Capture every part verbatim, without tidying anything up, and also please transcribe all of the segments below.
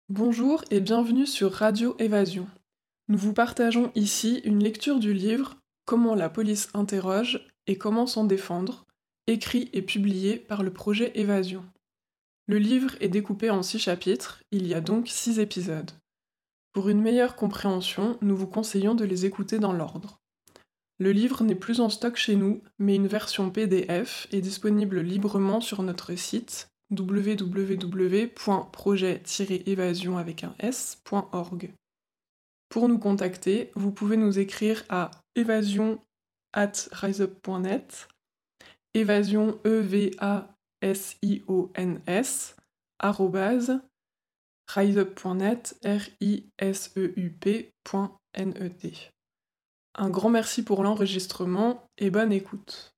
Bonjour et bienvenue sur Radio Évasion. Nous vous partageons ici une lecture du livre Comment la police interroge et comment s'en défendre, écrit et publié par le projet Évasion. Le livre est découpé en six chapitres, il y a donc six épisodes. Pour une meilleure compréhension, nous vous conseillons de les écouter dans l'ordre. Le livre n'est plus en stock chez nous, mais une version P D F est disponible librement sur notre site w w w point projet tiret évasion avec un s point org. Pour nous contacter, vous pouvez nous écrire à évasion at riseup point net, évasion e v a s i o n s arrobase riseup point net r i s e u p point n e t. Un grand merci pour l'enregistrement et bonne écoute.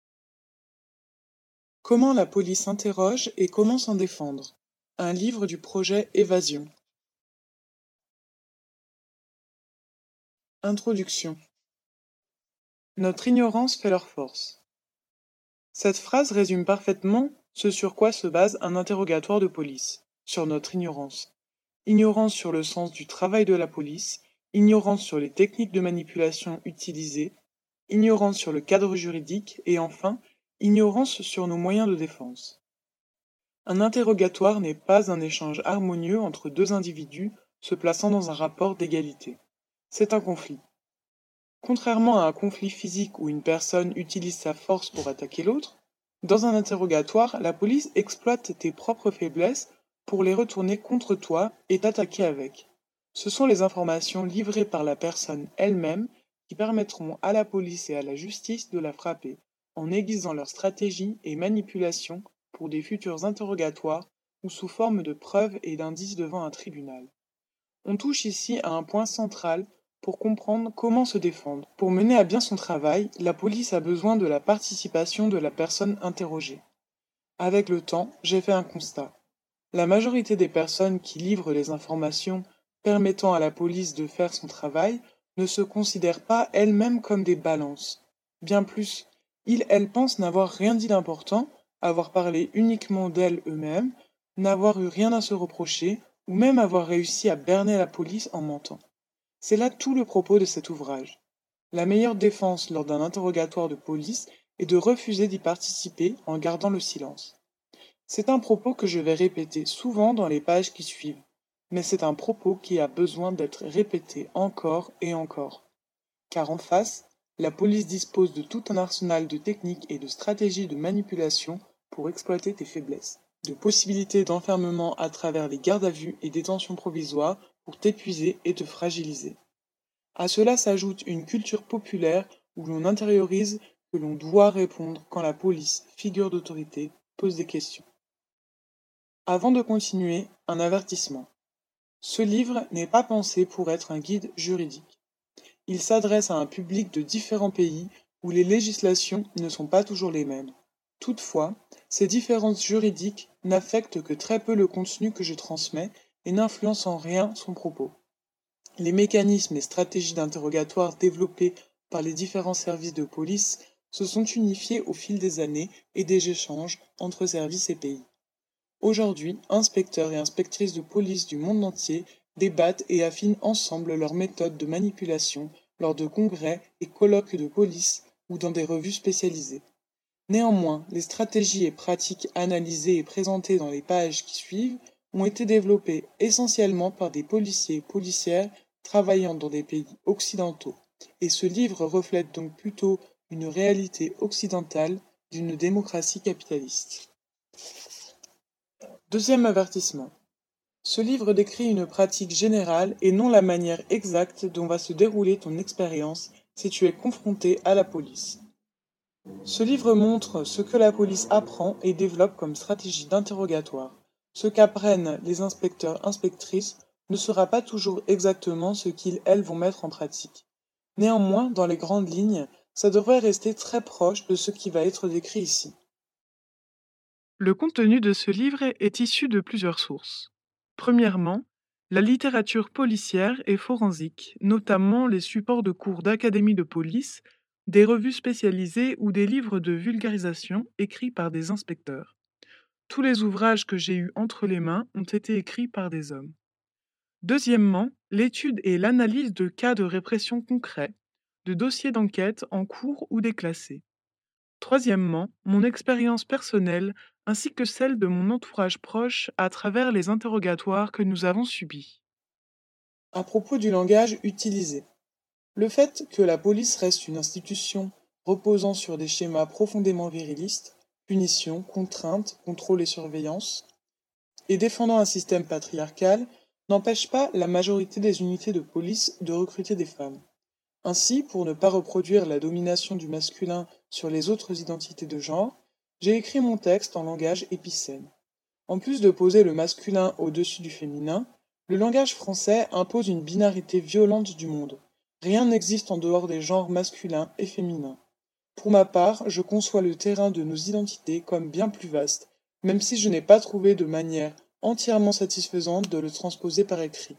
Comment la police interroge et comment s'en défendre. Un livre du projet Évasion. Introduction. Notre ignorance fait leur force. Cette phrase résume parfaitement ce sur quoi se base un interrogatoire de police, sur notre ignorance. Ignorance sur le sens du travail de la police, ignorance sur les techniques de manipulation utilisées, ignorance sur le cadre juridique et enfin, ignorance sur nos moyens de défense. Un interrogatoire n'est pas un échange harmonieux entre deux individus se plaçant dans un rapport d'égalité. C'est un conflit. Contrairement à un conflit physique où une personne utilise sa force pour attaquer l'autre, dans un interrogatoire, la police exploite tes propres faiblesses pour les retourner contre toi et t'attaquer avec. Ce sont les informations livrées par la personne elle-même qui permettront à la police et à la justice de la frapper, en aiguisant leurs stratégies et manipulations pour des futurs interrogatoires ou sous forme de preuves et d'indices devant un tribunal. On touche ici à un point central pour comprendre comment se défendre. Pour mener à bien son travail, la police a besoin de la participation de la personne interrogée. Avec le temps, j'ai fait un constat. La majorité des personnes qui livrent les informations permettant à la police de faire son travail ne se considèrent pas elles-mêmes comme des balances. Bien plus, ils, elles pensent n'avoir rien dit d'important, avoir parlé uniquement d'elles eux-mêmes, n'avoir eu rien à se reprocher, ou même avoir réussi à berner la police en mentant. C'est là tout le propos de cet ouvrage. La meilleure défense lors d'un interrogatoire de police est de refuser d'y participer en gardant le silence. C'est un propos que je vais répéter souvent dans les pages qui suivent, mais c'est un propos qui a besoin d'être répété encore et encore. Car en face, la police dispose de tout un arsenal de techniques et de stratégies de manipulation pour exploiter tes faiblesses, de possibilités d'enfermement à travers les gardes à vue et détentions provisoires pour t'épuiser et te fragiliser. À cela s'ajoute une culture populaire où l'on intériorise que l'on doit répondre quand la police, figure d'autorité, pose des questions. Avant de continuer, un avertissement. Ce livre n'est pas pensé pour être un guide juridique. Il s'adresse à un public de différents pays où les législations ne sont pas toujours les mêmes. Toutefois, ces différences juridiques n'affectent que très peu le contenu que je transmets et n'influencent en rien son propos. Les mécanismes et stratégies d'interrogatoire développés par les différents services de police se sont unifiés au fil des années et des échanges entre services et pays. Aujourd'hui, inspecteurs et inspectrices de police du monde entier débattent et affinent ensemble leurs méthodes de manipulation lors de congrès et colloques de police ou dans des revues spécialisées. Néanmoins, les stratégies et pratiques analysées et présentées dans les pages qui suivent ont été développées essentiellement par des policiers et policières travaillant dans des pays occidentaux, et ce livre reflète donc plutôt une réalité occidentale d'une démocratie capitaliste. Deuxième avertissement. Ce livre décrit une pratique générale et non la manière exacte dont va se dérouler ton expérience si tu es confronté à la police. Ce livre montre ce que la police apprend et développe comme stratégie d'interrogatoire. Ce qu'apprennent les inspecteurs-inspectrices ne sera pas toujours exactement ce qu'ils, elles, vont mettre en pratique. Néanmoins, dans les grandes lignes, ça devrait rester très proche de ce qui va être décrit ici. Le contenu de ce livre est issu de plusieurs sources. Premièrement, la littérature policière et forensique, notamment les supports de cours d'académie de police, des revues spécialisées ou des livres de vulgarisation écrits par des inspecteurs. Tous les ouvrages que j'ai eus entre les mains ont été écrits par des hommes. Deuxièmement, l'étude et l'analyse de cas de répression concrets, de dossiers d'enquête en cours ou déclassés. Troisièmement, mon expérience personnelle ainsi que celle de mon entourage proche à travers les interrogatoires que nous avons subis. À propos du langage utilisé, le fait que la police reste une institution reposant sur des schémas profondément virilistes, punition, contrainte, contrôle et surveillance, et défendant un système patriarcal, n'empêche pas la majorité des unités de police de recruter des femmes. Ainsi, pour ne pas reproduire la domination du masculin sur les autres identités de genre, j'ai écrit mon texte en langage épicène. En plus de poser le masculin au-dessus du féminin, le langage français impose une binarité violente du monde. Rien n'existe en dehors des genres masculin et féminin. Pour ma part, je conçois le terrain de nos identités comme bien plus vaste, même si je n'ai pas trouvé de manière entièrement satisfaisante de le transposer par écrit.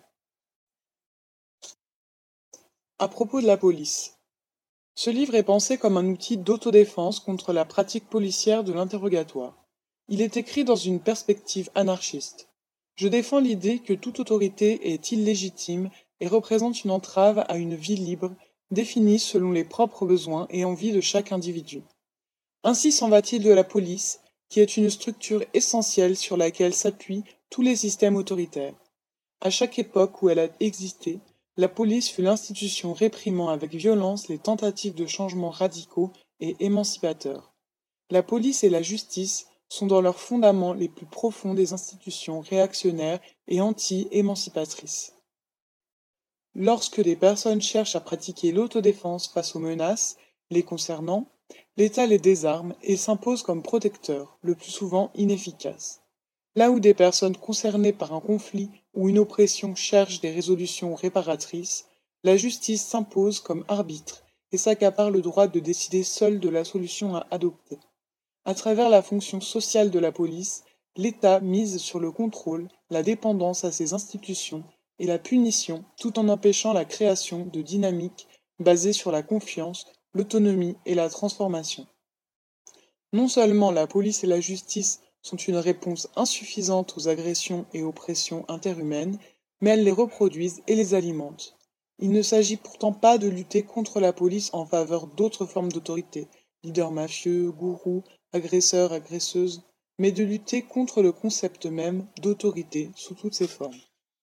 À propos de la police. Ce livre est pensé comme un outil d'autodéfense contre la pratique policière de l'interrogatoire. Il est écrit dans une perspective anarchiste. Je défends l'idée que toute autorité est illégitime et représente une entrave à une vie libre, définie selon les propres besoins et envies de chaque individu. Ainsi s'en va-t-il de la police, qui est une structure essentielle sur laquelle s'appuient tous les systèmes autoritaires. À chaque époque où elle a existé, la police fut l'institution réprimant avec violence les tentatives de changements radicaux et émancipateurs. La police et la justice sont dans leurs fondements les plus profonds des institutions réactionnaires et anti-émancipatrices. Lorsque des personnes cherchent à pratiquer l'autodéfense face aux menaces les concernant, l'État les désarme et s'impose comme protecteur, le plus souvent inefficace. Là où des personnes concernées par un conflit ou une oppression cherchent des résolutions réparatrices, la justice s'impose comme arbitre et s'accapare le droit de décider seule de la solution à adopter. À travers la fonction sociale de la police, l'État mise sur le contrôle, la dépendance à ses institutions et la punition, tout en empêchant la création de dynamiques basées sur la confiance, l'autonomie et la transformation. Non seulement la police et la justice sont une réponse insuffisante aux agressions et aux pressions interhumaines, mais elles les reproduisent et les alimentent. Il ne s'agit pourtant pas de lutter contre la police en faveur d'autres formes d'autorité, leaders mafieux, gourous, agresseurs, agresseuses, mais de lutter contre le concept même d'autorité sous toutes ses formes.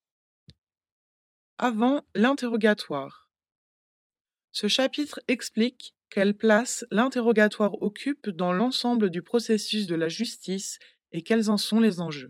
Avant l'interrogatoire. Ce chapitre explique quelle place l'interrogatoire occupe dans l'ensemble du processus de la justice et quels en sont les enjeux.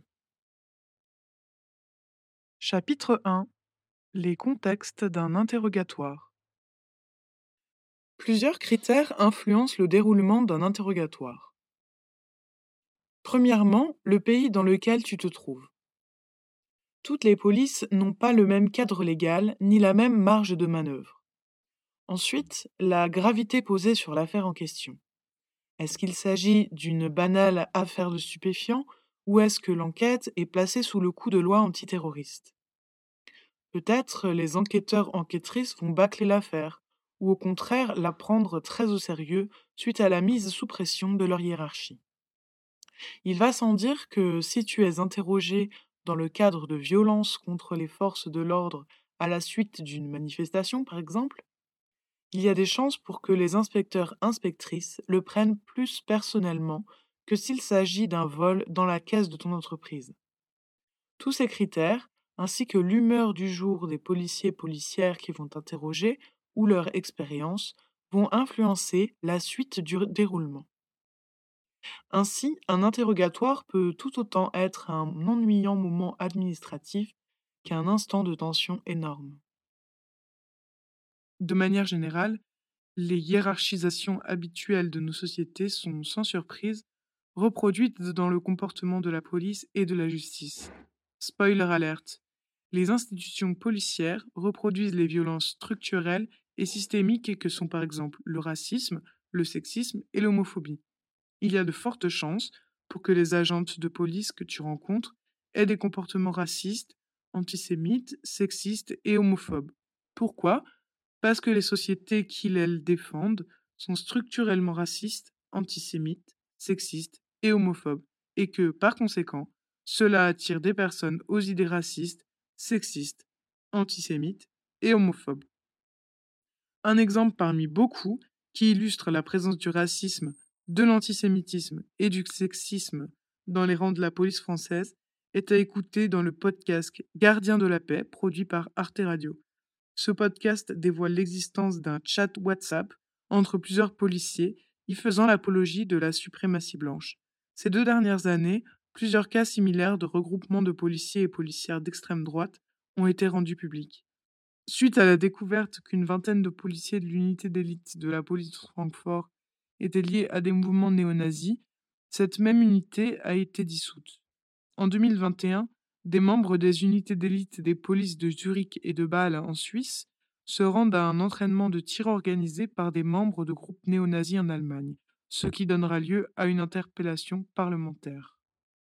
Chapitre un. Les contextes d'un interrogatoire. Plusieurs critères influencent le déroulement d'un interrogatoire. Premièrement, le pays dans lequel tu te trouves. Toutes les polices n'ont pas le même cadre légal ni la même marge de manœuvre. Ensuite, la gravité posée sur l'affaire en question. Est-ce qu'il s'agit d'une banale affaire de stupéfiants ou est-ce que l'enquête est placée sous le coup de loi antiterroriste? Peut-être les enquêteurs-enquêtrices vont bâcler l'affaire ou au contraire la prendre très au sérieux suite à la mise sous pression de leur hiérarchie. Il va sans dire que si tu es interrogé dans le cadre de violences contre les forces de l'ordre à la suite d'une manifestation, par exemple, il y a des chances pour que les inspecteurs-inspectrices le prennent plus personnellement que s'il s'agit d'un vol dans la caisse de ton entreprise. Tous ces critères, ainsi que l'humeur du jour des policiers-policières qui vont t'interroger ou leur expérience, vont influencer la suite du déroulement. Ainsi, un interrogatoire peut tout autant être un ennuyant moment administratif qu'un instant de tension énorme. De manière générale, les hiérarchisations habituelles de nos sociétés sont, sans surprise, reproduites dans le comportement de la police et de la justice. Spoiler alert. Les institutions policières reproduisent les violences structurelles et systémiques que sont par exemple le racisme, le sexisme et l'homophobie. Il y a de fortes chances pour que les agentes de police que tu rencontres aient des comportements racistes, antisémites, sexistes et homophobes. Pourquoi ? Parce que les sociétés qu'ils elles défendent sont structurellement racistes, antisémites, sexistes et homophobes, et que, par conséquent, cela attire des personnes aux idées racistes, sexistes antisémites et homophobes. Un exemple parmi beaucoup qui illustre la présence du racisme, de l'antisémitisme et du sexisme dans les rangs de la police française est à écouter dans le podcast Gardien de la paix produit par Arte Radio. Ce podcast dévoile l'existence d'un chat WhatsApp entre plusieurs policiers y faisant l'apologie de la suprématie blanche. Ces deux dernières années, plusieurs cas similaires de regroupement de policiers et policières d'extrême droite ont été rendus publics. Suite à la découverte qu'une vingtaine de policiers de l'unité d'élite de la police de Francfort étaient liés à des mouvements néo-nazis, cette même unité a été dissoute. En deux mille vingt et un, des membres des unités d'élite des polices de Zurich et de Bâle en Suisse se rendent à un entraînement de tir organisé par des membres de groupes néo-nazis en Allemagne, ce qui donnera lieu à une interpellation parlementaire.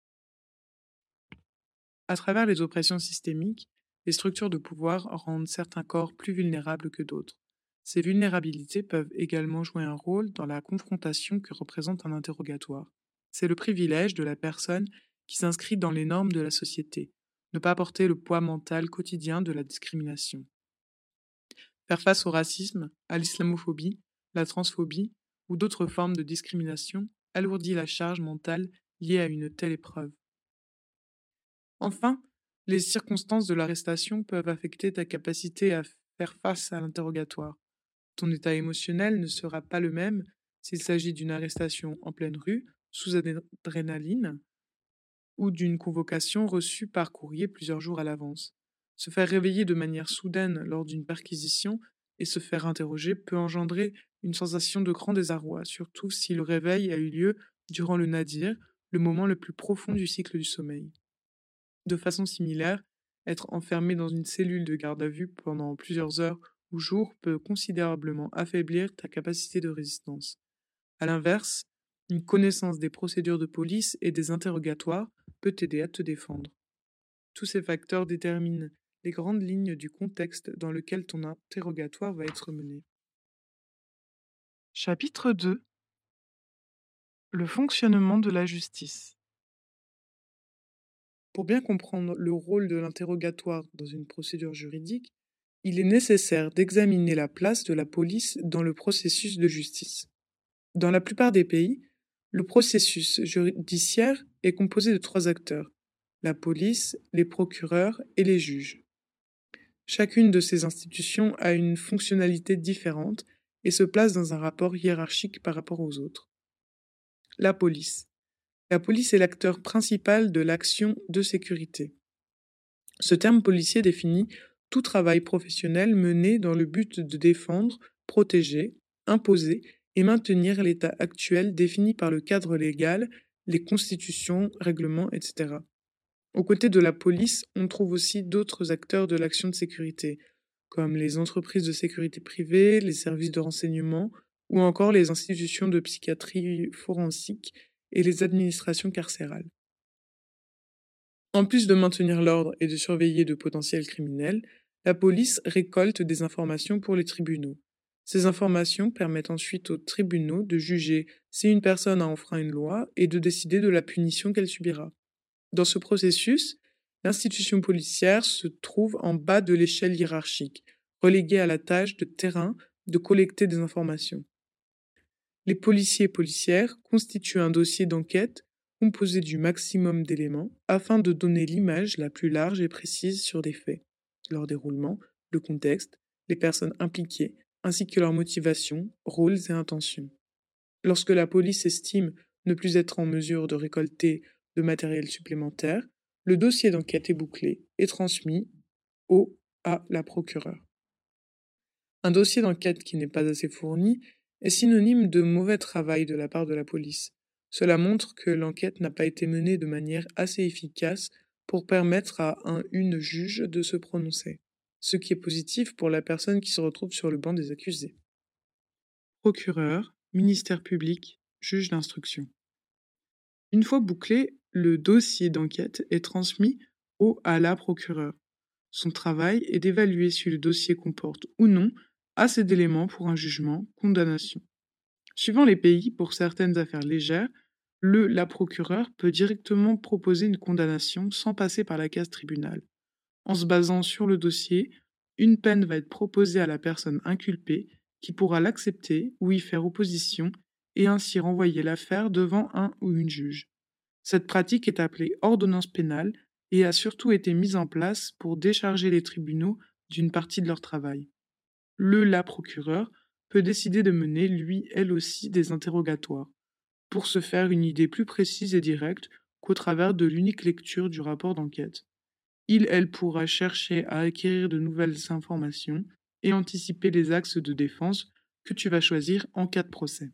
À travers les oppressions systémiques, les structures de pouvoir rendent certains corps plus vulnérables que d'autres. Ces vulnérabilités peuvent également jouer un rôle dans la confrontation que représente un interrogatoire. C'est le privilège de la personne qui s'inscrit dans les normes de la société, ne pas porter le poids mental quotidien de la discrimination. Faire face au racisme, à l'islamophobie, la transphobie ou d'autres formes de discrimination alourdit la charge mentale liée à une telle épreuve. Enfin, les circonstances de l'arrestation peuvent affecter ta capacité à faire face à l'interrogatoire. Ton état émotionnel ne sera pas le même s'il s'agit d'une arrestation en pleine rue, sous adrénaline, ou d'une convocation reçue par courrier plusieurs jours à l'avance. Se faire réveiller de manière soudaine lors d'une perquisition et se faire interroger peut engendrer une sensation de grand désarroi, surtout si le réveil a eu lieu durant le nadir, le moment le plus profond du cycle du sommeil. De façon similaire, être enfermé dans une cellule de garde à vue pendant plusieurs heures ou jours peut considérablement affaiblir ta capacité de résistance. A l'inverse, une connaissance des procédures de police et des interrogatoires peut t'aider à te défendre. Tous ces facteurs déterminent les grandes lignes du contexte dans lequel ton interrogatoire va être mené. Chapitre deux. Le fonctionnement de la justice. Pour bien comprendre le rôle de l'interrogatoire dans une procédure juridique, il est nécessaire d'examiner la place de la police dans le processus de justice. Dans la plupart des pays, le processus judiciaire est composé de trois acteurs, la police, les procureurs et les juges. Chacune de ces institutions a une fonctionnalité différente et se place dans un rapport hiérarchique par rapport aux autres. La police. La police est l'acteur principal de l'action de sécurité. Ce terme policier définit tout travail professionnel mené dans le but de défendre, protéger, imposer et maintenir l'état actuel défini par le cadre légal, les constitutions, règlements, et cetera. Aux côtés de la police, on trouve aussi d'autres acteurs de l'action de sécurité, comme les entreprises de sécurité privée, les services de renseignement ou encore les institutions de psychiatrie forensique et les administrations carcérales. En plus de maintenir l'ordre et de surveiller de potentiels criminels, la police récolte des informations pour les tribunaux. Ces informations permettent ensuite aux tribunaux de juger si une personne a enfreint une loi et de décider de la punition qu'elle subira. Dans ce processus, l'institution policière se trouve en bas de l'échelle hiérarchique, reléguée à la tâche de terrain de collecter des informations. Les policiers et policières constituent un dossier d'enquête composé du maximum d'éléments afin de donner l'image la plus large et précise sur des faits, leur déroulement, le contexte, les personnes impliquées, ainsi que leurs motivations, rôles et intentions. Lorsque la police estime ne plus être en mesure de récolter de matériel supplémentaire, le dossier d'enquête est bouclé et transmis au à la procureure. Un dossier d'enquête qui n'est pas assez fourni est synonyme de mauvais travail de la part de la police. Cela montre que l'enquête n'a pas été menée de manière assez efficace pour permettre à un une juge de se prononcer, ce qui est positif pour la personne qui se retrouve sur le banc des accusés. Procureur, ministère public, juge d'instruction. Une fois bouclé, le dossier d'enquête est transmis au à la procureure. Son travail est d'évaluer si le dossier comporte ou non assez d'éléments pour un jugement, condamnation. Suivant les pays, pour certaines affaires légères, le la procureure peut directement proposer une condamnation sans passer par la case tribunal. En se basant sur le dossier, une peine va être proposée à la personne inculpée qui pourra l'accepter ou y faire opposition et ainsi renvoyer l'affaire devant un ou une juge. Cette pratique est appelée ordonnance pénale et a surtout été mise en place pour décharger les tribunaux d'une partie de leur travail. Le la procureur peut décider de mener, lui, elle aussi, des interrogatoires, pour se faire une idée plus précise et directe qu'au travers de l'unique lecture du rapport d'enquête. Il, elle pourra chercher à acquérir de nouvelles informations et anticiper les axes de défense que tu vas choisir en cas de procès.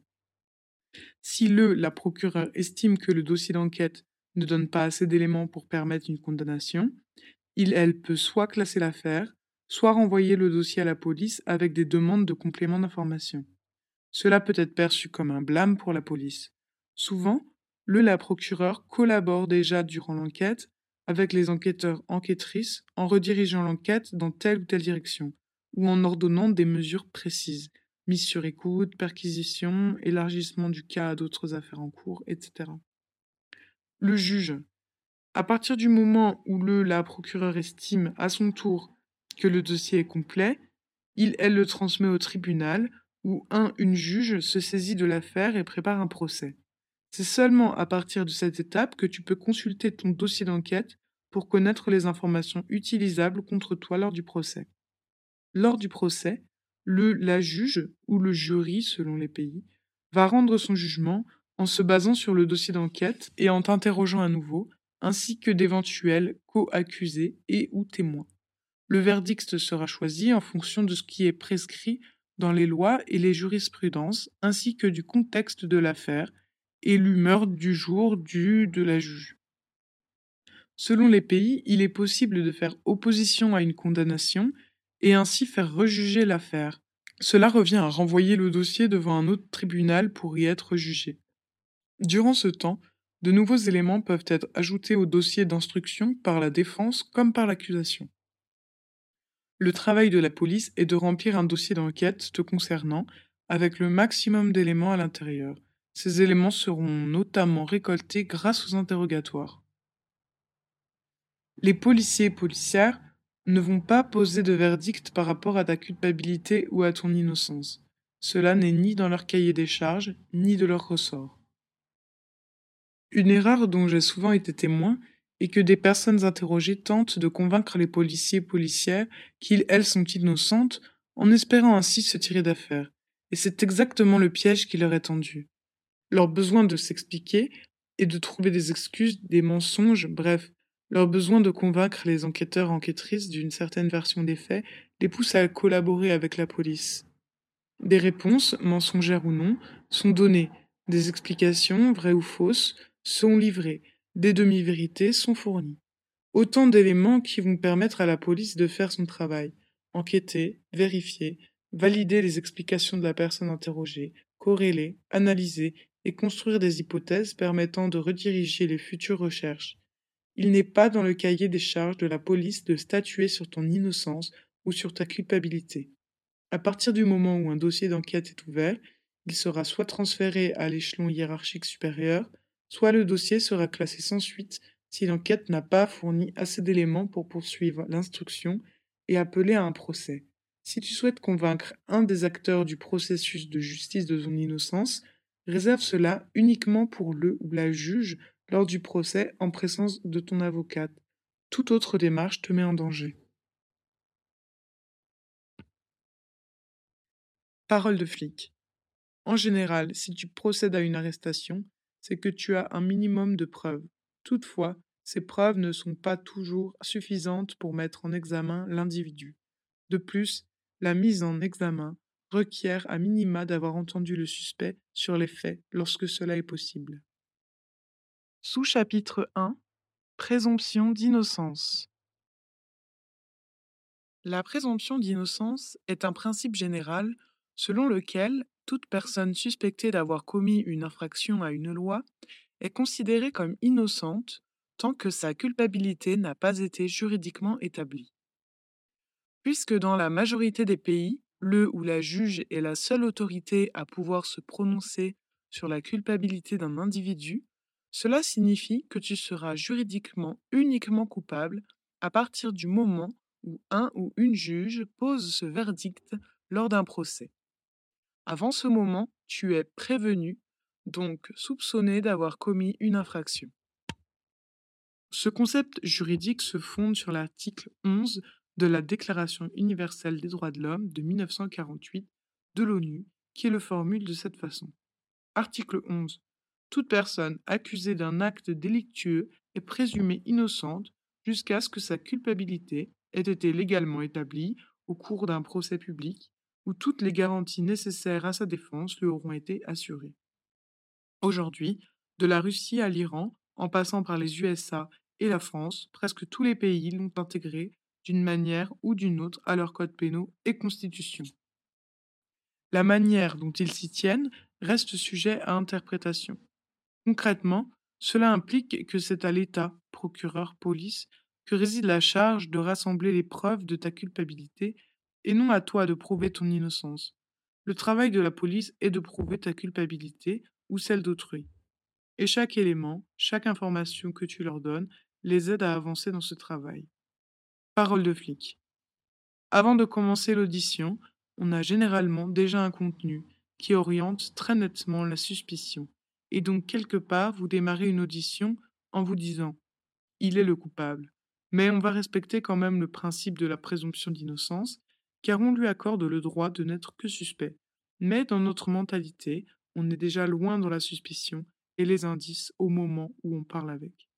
Si le, la procureure estime que le dossier d'enquête ne donne pas assez d'éléments pour permettre une condamnation, il, elle peut soit classer l'affaire, soit renvoyer le dossier à la police avec des demandes de complément d'information. Cela peut être perçu comme un blâme pour la police. Souvent, le, la procureure collabore déjà durant l'enquête avec les enquêteurs enquêtrices en redirigeant l'enquête dans telle ou telle direction, ou en ordonnant des mesures précises, mise sur écoute, perquisition, élargissement du cas à d'autres affaires en cours, et cetera. Le juge. À partir du moment où le, la procureure estime à son tour que le dossier est complet, il, elle le transmet au tribunal où un, une juge se saisit de l'affaire et prépare un procès. C'est seulement à partir de cette étape que tu peux consulter ton dossier d'enquête pour connaître les informations utilisables contre toi lors du procès. Lors du procès, le, la juge ou le jury, selon les pays, va rendre son jugement en se basant sur le dossier d'enquête et en t'interrogeant à nouveau, ainsi que d'éventuels co-accusés et ou témoins. Le verdict sera choisi en fonction de ce qui est prescrit dans les lois et les jurisprudences, ainsi que du contexte de l'affaire et l'humeur du jour du de la juge. Selon les pays, il est possible de faire opposition à une condamnation et ainsi faire rejuger l'affaire. Cela revient à renvoyer le dossier devant un autre tribunal pour y être jugé. Durant ce temps, de nouveaux éléments peuvent être ajoutés au dossier d'instruction par la défense comme par l'accusation. Le travail de la police est de remplir un dossier d'enquête te concernant avec le maximum d'éléments à l'intérieur. Ces éléments seront notamment récoltés grâce aux interrogatoires. Les policiers et policières ne vont pas poser de verdict par rapport à ta culpabilité ou à ton innocence. Cela n'est ni dans leur cahier des charges, ni de leur ressort. Une erreur dont j'ai souvent été témoin est que des personnes interrogées tentent de convaincre les policiers et policières qu'ils, elles, sont innocentes, en espérant ainsi se tirer d'affaire. Et c'est exactement le piège qui leur est tendu. Leur besoin de s'expliquer et de trouver des excuses, des mensonges, bref, leur besoin de convaincre les enquêteurs enquêtrices d'une certaine version des faits les pousse à collaborer avec la police. Des réponses, mensongères ou non, sont données, des explications, vraies ou fausses, sont livrées, des demi-vérités sont fournies. Autant d'éléments qui vont permettre à la police de faire son travail, enquêter, vérifier, valider les explications de la personne interrogée, corréler, analyser et construire des hypothèses permettant de rediriger les futures recherches. Il n'est pas dans le cahier des charges de la police de statuer sur ton innocence ou sur ta culpabilité. À partir du moment où un dossier d'enquête est ouvert, il sera soit transféré à l'échelon hiérarchique supérieur, soit le dossier sera classé sans suite si l'enquête n'a pas fourni assez d'éléments pour poursuivre l'instruction et appeler à un procès. Si tu souhaites convaincre un des acteurs du processus de justice de ton innocence, réserve cela uniquement pour le ou la juge lors du procès en présence de ton avocate. Toute autre démarche te met en danger. Parole de flic. En général, si tu procèdes à une arrestation, c'est que tu as un minimum de preuves. Toutefois, ces preuves ne sont pas toujours suffisantes pour mettre en examen l'individu. De plus, la mise en examen requiert à minima d'avoir entendu le suspect sur les faits lorsque cela est possible. Sous-chapitre un. Présomption d'innocence. La présomption d'innocence est un principe général selon lequel toute personne suspectée d'avoir commis une infraction à une loi est considérée comme innocente tant que sa culpabilité n'a pas été juridiquement établie. Puisque dans la majorité des pays, le ou la juge est la seule autorité à pouvoir se prononcer sur la culpabilité d'un individu, cela signifie que tu seras juridiquement uniquement coupable à partir du moment où un ou une juge pose ce verdict lors d'un procès. Avant ce moment, tu es prévenu, donc soupçonné d'avoir commis une infraction. Ce concept juridique se fonde sur l'article onze de la Déclaration universelle des droits de l'homme de mille neuf cent quarante-huit de l'ONU, qui le formule de cette façon. Article onze. Toute personne accusée d'un acte délictueux est présumée innocente jusqu'à ce que sa culpabilité ait été légalement établie au cours d'un procès public où toutes les garanties nécessaires à sa défense lui auront été assurées. Aujourd'hui, de la Russie à l'Iran, en passant par les U S A et la France, presque tous les pays l'ont intégré d'une manière ou d'une autre à leurs codes pénaux et constitutions. La manière dont ils s'y tiennent reste sujet à interprétation. Concrètement, cela implique que c'est à l'État, procureur, police, que réside la charge de rassembler les preuves de ta culpabilité et non à toi de prouver ton innocence. Le travail de la police est de prouver ta culpabilité ou celle d'autrui. Et chaque élément, chaque information que tu leur donnes les aide à avancer dans ce travail. Parole de flic. Avant de commencer l'audition, on a généralement déjà un contenu qui oriente très nettement la suspicion. Et donc, quelque part, vous démarrez une audition en vous disant « il est le coupable ». Mais on va respecter quand même le principe de la présomption d'innocence, car on lui accorde le droit de n'être que suspect. Mais dans notre mentalité, on est déjà loin dans la suspicion et les indices au moment où on parle avec.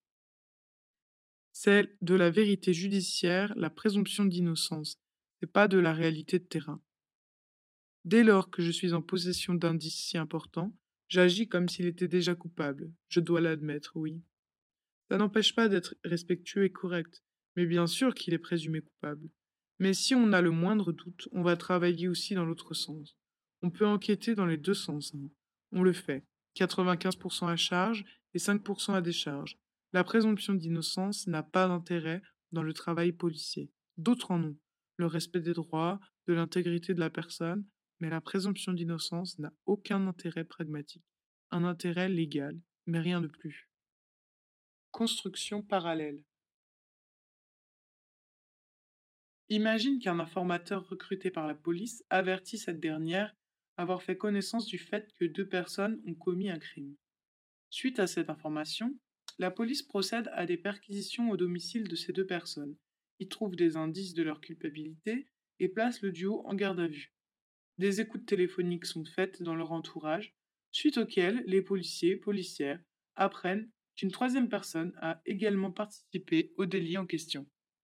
C'est de la vérité judiciaire, la présomption d'innocence, c'est pas de la réalité de terrain. Dès lors que je suis en possession d'indices si importants, j'agis comme s'il était déjà coupable. Je dois l'admettre, oui. Ça n'empêche pas d'être respectueux et correct, mais bien sûr qu'il est présumé coupable. Mais si on a le moindre doute, on va travailler aussi dans l'autre sens. On peut enquêter dans les deux sens. Hein. On le fait. quatre-vingt-quinze pour cent à charge et cinq pour cent à décharge. La présomption d'innocence n'a pas d'intérêt dans le travail policier. D'autres en ont. Le respect des droits, de l'intégrité de la personne, mais la présomption d'innocence n'a aucun intérêt pragmatique. Un intérêt légal, mais rien de plus. Construction parallèle. Imagine qu'un informateur recruté par la police avertit cette dernière avoir fait connaissance du fait que deux personnes ont commis un crime. Suite à cette information, la police procède à des perquisitions au domicile de ces deux personnes. Ils trouvent des indices de leur culpabilité et placent le duo en garde à vue. Des écoutes téléphoniques sont faites dans leur entourage, suite auxquelles les policiers, policières, apprennent qu'une troisième personne a également participé au délit en question.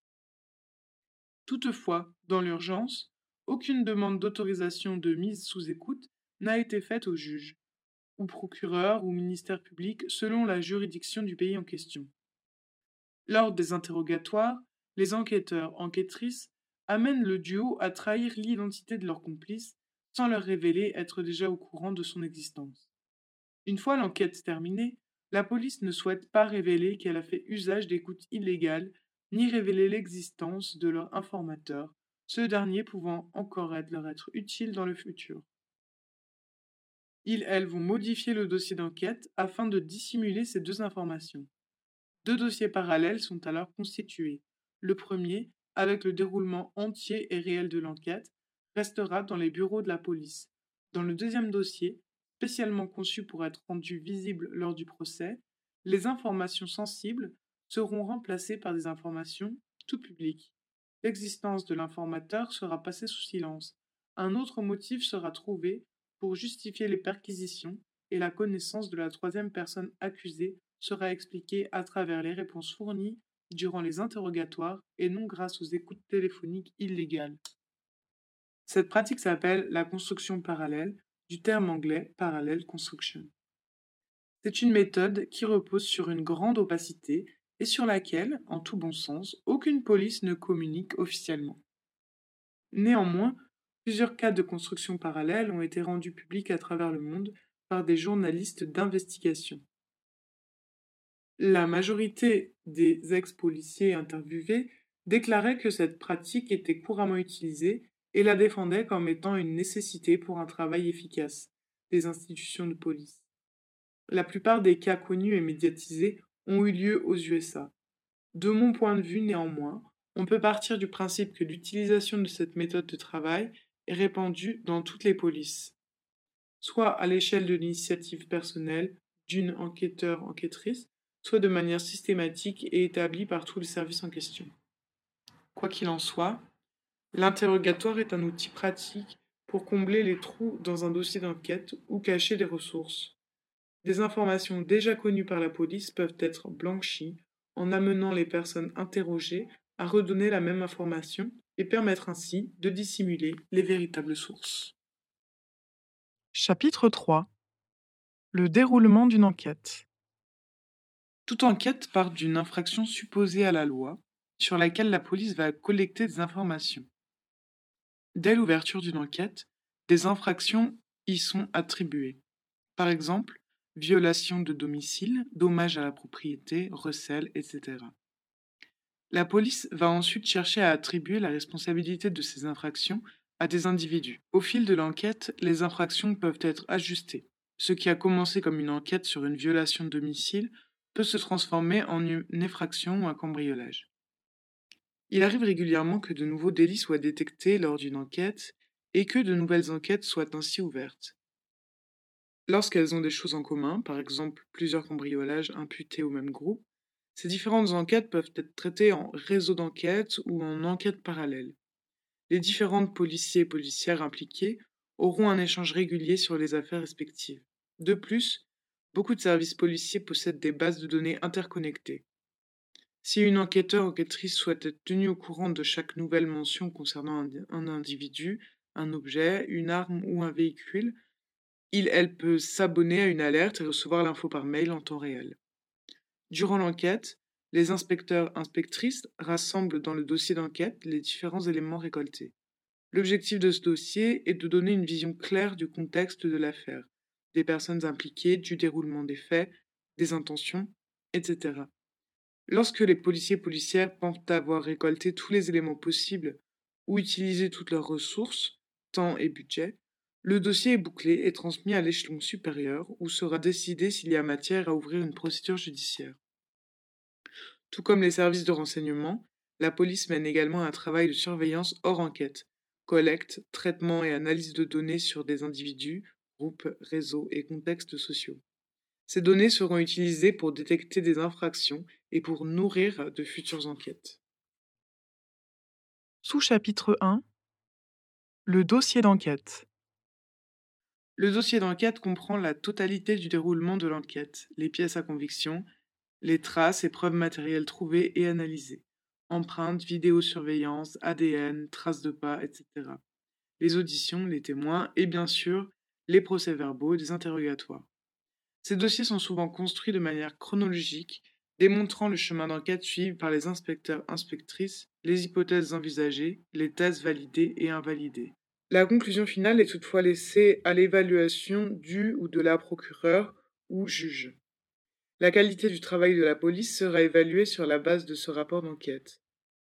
Toutefois, dans l'urgence, aucune demande d'autorisation de mise sous écoute n'a été faite au juge, ou procureur ou ministère public selon la juridiction du pays en question. Lors des interrogatoires, les enquêteurs enquêtrices amènent le duo à trahir l'identité de leur complice sans leur révéler être déjà au courant de son existence. Une fois l'enquête terminée, la police ne souhaite pas révéler qu'elle a fait usage d'écoutes illégales, ni révéler l'existence de leur informateur, ce dernier pouvant encore être leur être utile dans le futur. Ils, elles, vont modifier le dossier d'enquête afin de dissimuler ces deux informations. Deux dossiers parallèles sont alors constitués. Le premier, avec le déroulement entier et réel de l'enquête, restera dans les bureaux de la police. Dans le deuxième dossier, spécialement conçu pour être rendu visible lors du procès, les informations sensibles seront remplacées par des informations tout publiques. L'existence de l'informateur sera passée sous silence. Un autre motif sera trouvé pour justifier les perquisitions et la connaissance de la troisième personne accusée sera expliquée à travers les réponses fournies durant les interrogatoires et non grâce aux écoutes téléphoniques illégales. Cette pratique s'appelle la construction parallèle, du terme anglais parallel construction. C'est une méthode qui repose sur une grande opacité et sur laquelle, en tout bon sens, aucune police ne communique officiellement. Néanmoins, plusieurs cas de construction parallèle ont été rendus publics à travers le monde par des journalistes d'investigation. La majorité des ex-policiers interviewés déclaraient que cette pratique était couramment utilisée et la défendaient comme étant une nécessité pour un travail efficace des institutions de police. La plupart des cas connus et médiatisés ont eu lieu aux U S A. De mon point de vue, néanmoins, on peut partir du principe que l'utilisation de cette méthode de travail est répandue dans toutes les polices, soit à l'échelle de l'initiative personnelle d'une enquêteur-enquêtrice, soit de manière systématique et établie par tous les services en question. Quoi qu'il en soit, l'interrogatoire est un outil pratique pour combler les trous dans un dossier d'enquête ou cacher des ressources. Des informations déjà connues par la police peuvent être blanchies en amenant les personnes interrogées à redonner la même information et permettre ainsi de dissimuler les véritables sources. Chapitre trois. Le déroulement d'une enquête. Toute enquête part d'une infraction supposée à la loi sur laquelle la police va collecter des informations. Dès l'ouverture d'une enquête, des infractions y sont attribuées. Par exemple, violation de domicile, dommage à la propriété, recel, et cetera. La police va ensuite chercher à attribuer la responsabilité de ces infractions à des individus. Au fil de l'enquête, les infractions peuvent être ajustées. Ce qui a commencé comme une enquête sur une violation de domicile peut se transformer en une effraction ou un cambriolage. Il arrive régulièrement que de nouveaux délits soient détectés lors d'une enquête et que de nouvelles enquêtes soient ainsi ouvertes. Lorsqu'elles ont des choses en commun, par exemple plusieurs cambriolages imputés au même groupe, ces différentes enquêtes peuvent être traitées en réseau d'enquête ou en enquête parallèle. Les différentes policiers et policières impliqués auront un échange régulier sur les affaires respectives. De plus, beaucoup de services policiers possèdent des bases de données interconnectées. Si une enquêteur ou enquêtrice souhaite être tenue au courant de chaque nouvelle mention concernant un, un individu, un objet, une arme ou un véhicule, il, elle peut s'abonner à une alerte et recevoir l'info par mail en temps réel. Durant l'enquête, les inspecteurs-inspectrices rassemblent dans le dossier d'enquête les différents éléments récoltés. L'objectif de ce dossier est de donner une vision claire du contexte de l'affaire, des personnes impliquées, du déroulement des faits, des intentions, et cetera. Lorsque les policiers et policières pensent avoir récolté tous les éléments possibles ou utilisé toutes leurs ressources, temps et budget, le dossier est bouclé et transmis à l'échelon supérieur où sera décidé s'il y a matière à ouvrir une procédure judiciaire. Tout comme les services de renseignement, la police mène également un travail de surveillance hors enquête, collecte, traitement et analyse de données sur des individus, groupes, réseaux et contextes sociaux. Ces données seront utilisées pour détecter des infractions et pour nourrir de futures enquêtes. Sous-chapitre un. Le dossier d'enquête. Le dossier d'enquête comprend la totalité du déroulement de l'enquête, les pièces à conviction, les traces et preuves matérielles trouvées et analysées, empreintes, vidéosurveillance, A D N, traces de pas, et cetera. Les auditions, les témoins et bien sûr les procès-verbaux des interrogatoires. Ces dossiers sont souvent construits de manière chronologique, démontrant le chemin d'enquête suivi par les inspecteurs-inspectrices, les hypothèses envisagées, les thèses validées et invalidées. La conclusion finale est toutefois laissée à l'évaluation du ou de la procureure ou juge. La qualité du travail de la police sera évaluée sur la base de ce rapport d'enquête.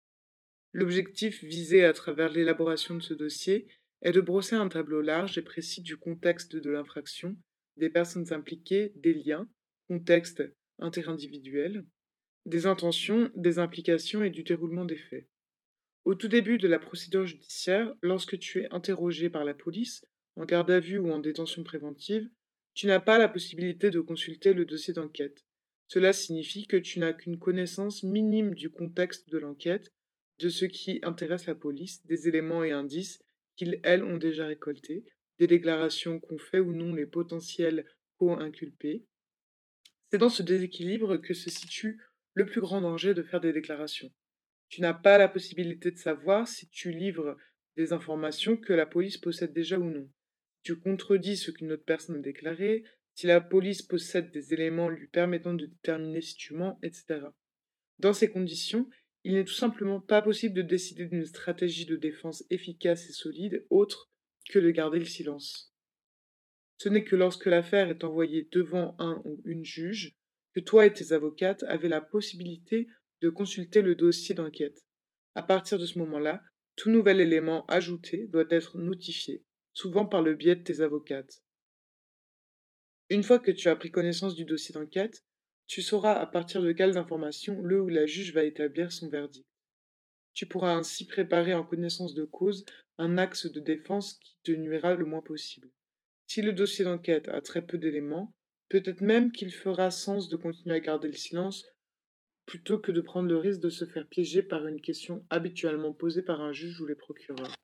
L'objectif visé à travers l'élaboration de ce dossier est de brosser un tableau large et précis du contexte de l'infraction, des personnes impliquées, des liens, contexte interindividuel, des intentions, des implications et du déroulement des faits. Au tout début de la procédure judiciaire, lorsque tu es interrogé par la police, en garde à vue ou en détention préventive, tu n'as pas la possibilité de consulter le dossier d'enquête. Cela signifie que tu n'as qu'une connaissance minime du contexte de l'enquête, de ce qui intéresse la police, des éléments et indices qu'ils, elles, ont déjà récoltés, des déclarations qu'ont fait ou non les potentiels co-inculpés. C'est dans ce déséquilibre que se situe le plus grand danger de faire des déclarations. Tu n'as pas la possibilité de savoir si tu livres des informations que la police possède déjà ou non. Tu contredis ce qu'une autre personne a déclaré, si la police possède des éléments lui permettant de déterminer si tu mens, et cetera. Dans ces conditions, il n'est tout simplement pas possible de décider d'une stratégie de défense efficace et solide autre que de garder le silence. Ce n'est que lorsque l'affaire est envoyée devant un ou une juge que toi et tes avocates avez la possibilité de consulter le dossier d'enquête. À partir de ce moment-là, tout nouvel élément ajouté doit être notifié, souvent par le biais de tes avocates. Une fois que tu as pris connaissance du dossier d'enquête, Tu sauras à partir de quelles informations le ou la juge va établir son verdict. Tu pourras ainsi préparer en connaissance de cause un axe de défense qui te nuira le moins possible. Si le dossier d'enquête a très peu d'éléments, peut-être même qu'il fera sens de continuer à garder le silence plutôt que de prendre le risque de se faire piéger par une question habituellement posée par un juge ou les procureurs.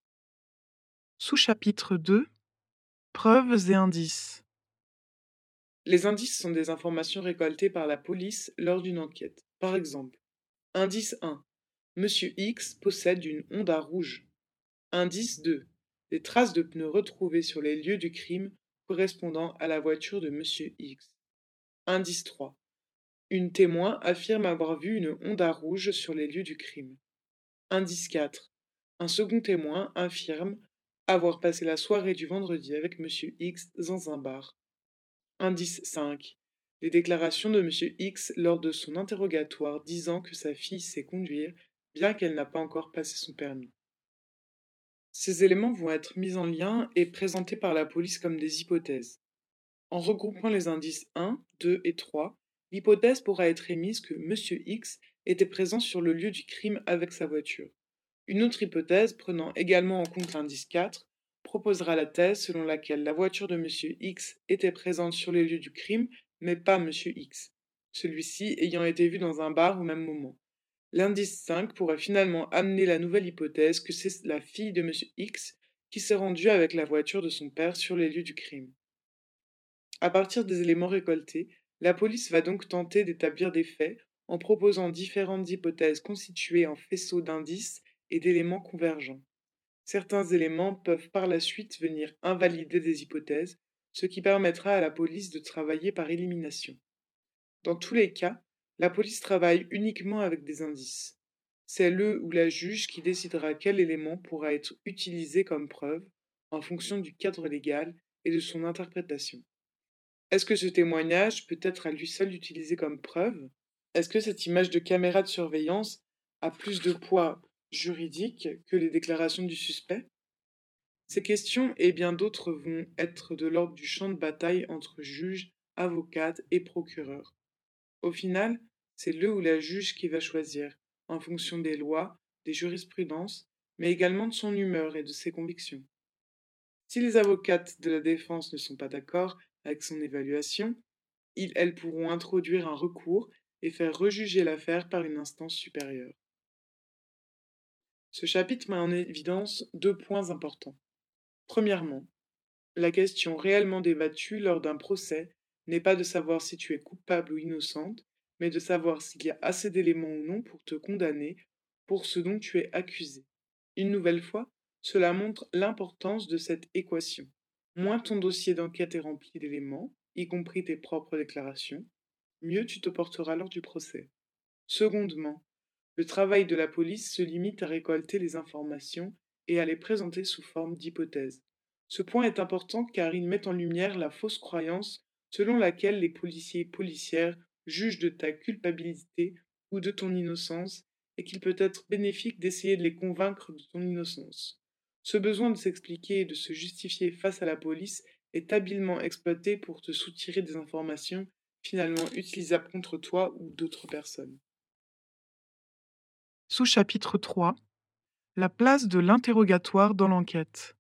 Sous-chapitre deux. Preuves et indices. Les indices sont des informations récoltées par la police lors d'une enquête. Par exemple, indice un. Monsieur X possède une Honda rouge. Indice deux. Des traces de pneus retrouvées sur les lieux du crime correspondant à la voiture de Monsieur X. Indice trois. Une témoin affirme avoir vu une Honda rouge sur les lieux du crime. Indice quatre. Un second témoin affirme avoir passé la soirée du vendredi avec Monsieur X dans un bar. Indice cinq. Les déclarations de Monsieur X lors de son interrogatoire disant que sa fille sait conduire, bien qu'elle n'a pas encore passé son permis. Ces éléments vont être mis en lien et présentés par la police comme des hypothèses. En regroupant les indices un, deux et trois, l'hypothèse pourra être émise que Monsieur X était présent sur le lieu du crime avec sa voiture. Une autre hypothèse, prenant également en compte l'indice quatre, proposera la thèse selon laquelle la voiture de Monsieur X était présente sur les lieux du crime, mais pas Monsieur X, celui-ci ayant été vu dans un bar au même moment. L'indice cinq pourrait finalement amener la nouvelle hypothèse que c'est la fille de Monsieur X qui s'est rendue avec la voiture de son père sur les lieux du crime. À partir des éléments récoltés, la police va donc tenter d'établir des faits en proposant différentes hypothèses constituées en faisceaux d'indices et d'éléments convergents. Certains éléments peuvent par la suite venir invalider des hypothèses, ce qui permettra à la police de travailler par élimination. Dans tous les cas, la police travaille uniquement avec des indices. C'est le ou la juge qui décidera quel élément pourra être utilisé comme preuve en fonction du cadre légal et de son interprétation. Est-ce que ce témoignage peut être à lui seul utilisé comme preuve? Est-ce que cette image de caméra de surveillance a plus de poids juridique que les déclarations du suspect? Ces questions et bien d'autres vont être de l'ordre du champ de bataille entre juges, avocates et procureurs. Au final, c'est le ou la juge qui va choisir, en fonction des lois, des jurisprudences, mais également de son humeur et de ses convictions. Si les avocates de la défense ne sont pas d'accord avec son évaluation, ils, elles pourront introduire un recours et faire rejuger l'affaire par une instance supérieure. Ce chapitre met en évidence deux points importants. Premièrement, la question réellement débattue lors d'un procès n'est pas de savoir si tu es coupable ou innocente, mais de savoir s'il y a assez d'éléments ou non pour te condamner pour ce dont tu es accusé. Une nouvelle fois, cela montre l'importance de cette équation. Moins ton dossier d'enquête est rempli d'éléments, y compris tes propres déclarations, mieux tu te porteras lors du procès. Secondement, le travail de la police se limite à récolter les informations et à les présenter sous forme d'hypothèses. Ce point est important car il met en lumière la fausse croyance selon laquelle les policiers et policières jugent de ta culpabilité ou de ton innocence et qu'il peut être bénéfique d'essayer de les convaincre de ton innocence. Ce besoin de s'expliquer et de se justifier face à la police est habilement exploité pour te soutirer des informations finalement utilisables contre toi ou d'autres personnes. Sous-chapitre trois. La place de l'interrogatoire dans l'enquête.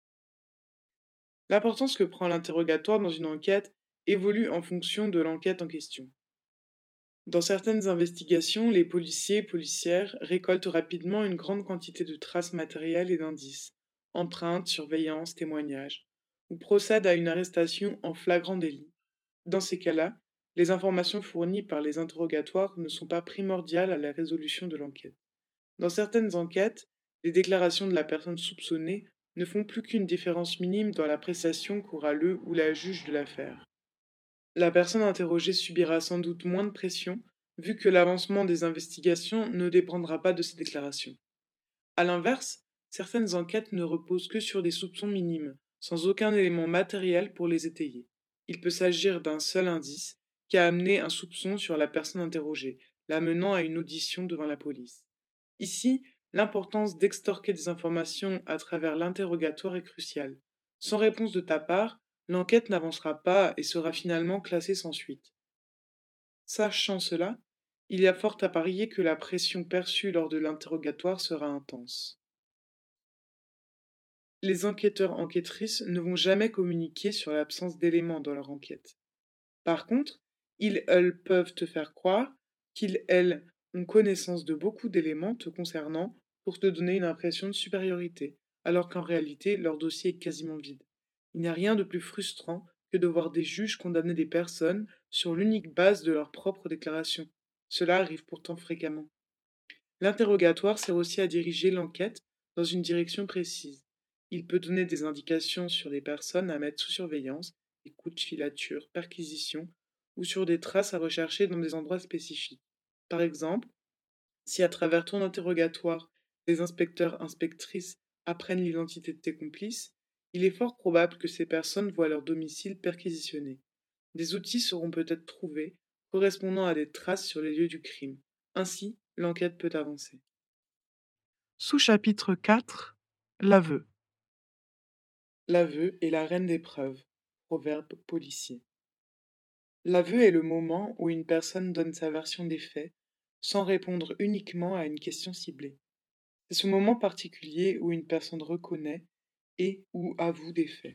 L'importance que prend l'interrogatoire dans une enquête évolue en fonction de l'enquête en question. Dans certaines investigations, les policiers et policières récoltent rapidement une grande quantité de traces matérielles et d'indices, empreintes, surveillances, témoignages, ou procèdent à une arrestation en flagrant délit. Dans ces cas-là, les informations fournies par les interrogatoires ne sont pas primordiales à la résolution de l'enquête. Dans certaines enquêtes, les déclarations de la personne soupçonnée ne font plus qu'une différence minime dans l'appréciation qu'aura le ou la juge de l'affaire. La personne interrogée subira sans doute moins de pression, vu que l'avancement des investigations ne dépendra pas de ces déclarations. A l'inverse, certaines enquêtes ne reposent que sur des soupçons minimes, sans aucun élément matériel pour les étayer. Il peut s'agir d'un seul indice qui a amené un soupçon sur la personne interrogée, l'amenant à une audition devant la police. Ici, l'importance d'extorquer des informations à travers l'interrogatoire est cruciale. Sans réponse de ta part, l'enquête n'avancera pas et sera finalement classée sans suite. Sachant cela, il y a fort à parier que la pression perçue lors de l'interrogatoire sera intense. Les enquêteurs-enquêtrices ne vont jamais communiquer sur l'absence d'éléments dans leur enquête. Par contre, ils, elles peuvent te faire croire qu'ils, elles, ont connaissance de beaucoup d'éléments te concernant pour te donner une impression de supériorité, alors qu'en réalité, leur dossier est quasiment vide. Il n'y a rien de plus frustrant que de voir des juges condamner des personnes sur l'unique base de leurs propres déclarations. Cela arrive pourtant fréquemment. L'interrogatoire sert aussi à diriger l'enquête dans une direction précise. Il peut donner des indications sur des personnes à mettre sous surveillance, écoute, filature, perquisition, ou sur des traces à rechercher dans des endroits spécifiques. Par exemple, si à travers ton interrogatoire, les inspecteurs inspectrices apprennent l'identité de tes complices, il est fort probable que ces personnes voient leur domicile perquisitionné. Des outils seront peut-être trouvés correspondant à des traces sur les lieux du crime. Ainsi, l'enquête peut avancer. Sous-chapitre quatre. L'aveu. L'aveu est la reine des preuves. Proverbe policier. L'aveu est le moment où une personne donne sa version des faits sans répondre uniquement à une question ciblée. C'est ce moment particulier où une personne reconnaît et ou avoue des faits.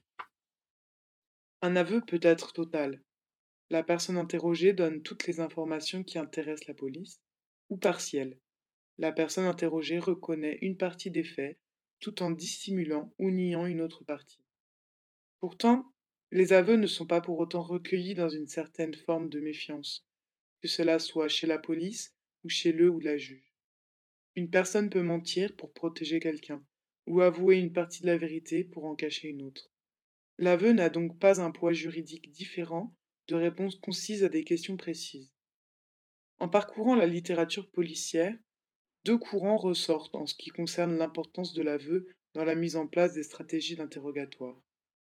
Un aveu peut être total. La personne interrogée donne toutes les informations qui intéressent la police, ou partiel. La personne interrogée reconnaît une partie des faits tout en dissimulant ou niant une autre partie. Pourtant, les aveux ne sont pas pour autant recueillis dans une certaine forme de méfiance, que cela soit chez la police ou chez le ou la juge. Une personne peut mentir pour protéger quelqu'un, ou avouer une partie de la vérité pour en cacher une autre. L'aveu n'a donc pas un poids juridique différent de réponses concises à des questions précises. En parcourant la littérature policière, deux courants ressortent en ce qui concerne l'importance de l'aveu dans la mise en place des stratégies d'interrogatoire.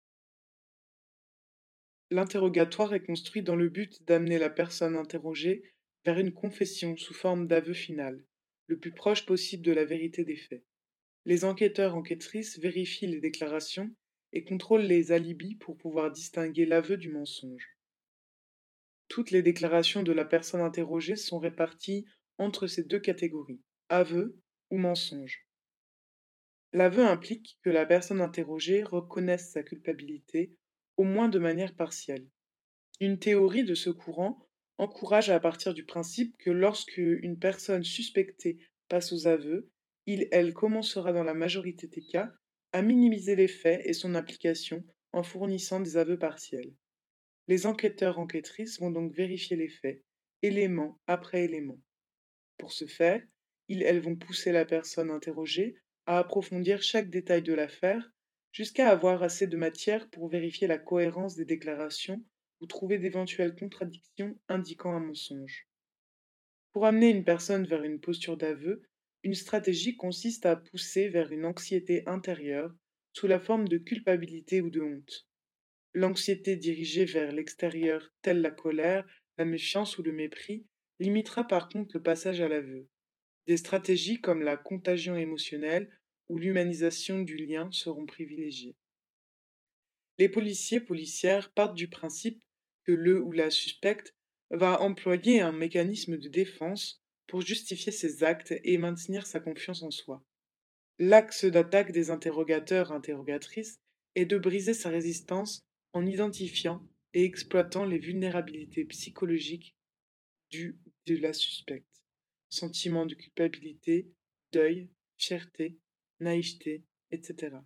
L'interrogatoire est construit dans le but d'amener la personne interrogée vers une confession sous forme d'aveu final, le plus proche possible de la vérité des faits. Les enquêteurs-enquêtrices vérifient les déclarations et contrôlent les alibis pour pouvoir distinguer l'aveu du mensonge. Toutes les déclarations de la personne interrogée sont réparties entre ces deux catégories, aveu ou mensonge. L'aveu implique que la personne interrogée reconnaisse sa culpabilité, au moins de manière partielle. Une théorie de ce courant encourage à partir du principe que lorsque une personne suspectée passe aux aveux, il, elle commencera dans la majorité des cas à minimiser les faits et son application en fournissant des aveux partiels. Les enquêteurs-enquêtrices vont donc vérifier les faits, élément après élément. Pour ce faire, ils, elles vont pousser la personne interrogée à approfondir chaque détail de l'affaire jusqu'à avoir assez de matière pour vérifier la cohérence des déclarations ou trouver d'éventuelles contradictions indiquant un mensonge. Pour amener une personne vers une posture d'aveu, une stratégie consiste à pousser vers une anxiété intérieure sous la forme de culpabilité ou de honte. L'anxiété dirigée vers l'extérieur, telle la colère, la méfiance ou le mépris, limitera par contre le passage à l'aveu. Des stratégies comme la contagion émotionnelle ou l'humanisation du lien seront privilégiées. Les policiers policières partent du principe que le ou la suspecte va employer un mécanisme de défense pour justifier ses actes et maintenir sa confiance en soi. L'axe d'attaque des interrogateurs-interrogatrices est de briser sa résistance en identifiant et exploitant les vulnérabilités psychologiques du de la suspecte. Sentiments de culpabilité, deuil, fierté, naïveté, et cetera.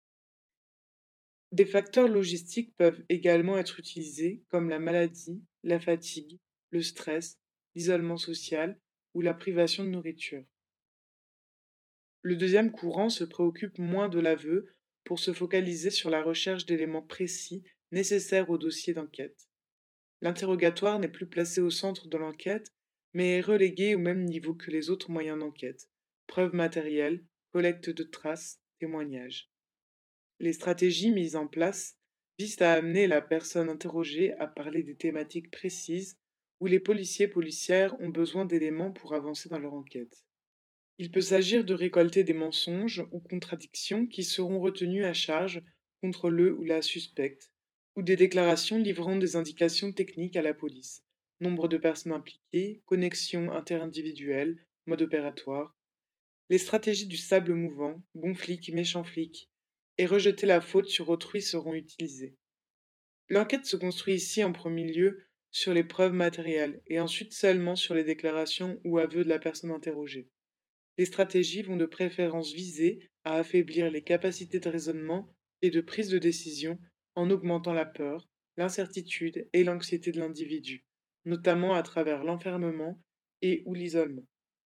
Des facteurs logistiques peuvent également être utilisés comme la maladie, la fatigue, le stress, l'isolement social ou la privation de nourriture. Le deuxième courant se préoccupe moins de l'aveu pour se focaliser sur la recherche d'éléments précis nécessaires au dossier d'enquête. L'interrogatoire n'est plus placé au centre de l'enquête, mais est relégué au même niveau que les autres moyens d'enquête. Preuves matérielles, collecte de traces, témoignages. Les stratégies mises en place visent à amener la personne interrogée à parler des thématiques précises où les policiers policières ont besoin d'éléments pour avancer dans leur enquête. Il peut s'agir de récolter des mensonges ou contradictions qui seront retenus à charge contre le ou la suspecte, ou des déclarations livrant des indications techniques à la police, nombre de personnes impliquées, connexion interindividuelle, mode opératoire, les stratégies du sable mouvant, bon flic, méchant flic, et rejeter la faute sur autrui seront utilisées. L'enquête se construit ici en premier lieu sur les preuves matérielles et ensuite seulement sur les déclarations ou aveux de la personne interrogée. Les stratégies vont de préférence viser à affaiblir les capacités de raisonnement et de prise de décision en augmentant la peur, l'incertitude et l'anxiété de l'individu, notamment à travers l'enfermement et ou l'isolement.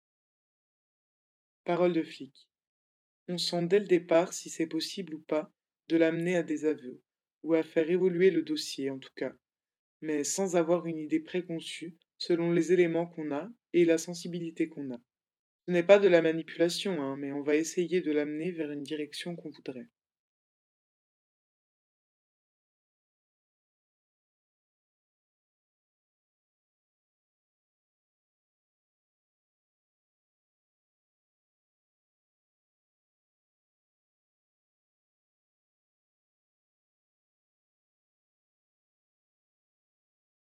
Parole de flic. On sent dès le départ si c'est possible ou pas de l'amener à des aveux, ou à faire évoluer le dossier en tout cas, mais sans avoir une idée préconçue selon les éléments qu'on a et la sensibilité qu'on a. Ce n'est pas de la manipulation, hein, mais on va essayer de l'amener vers une direction qu'on voudrait.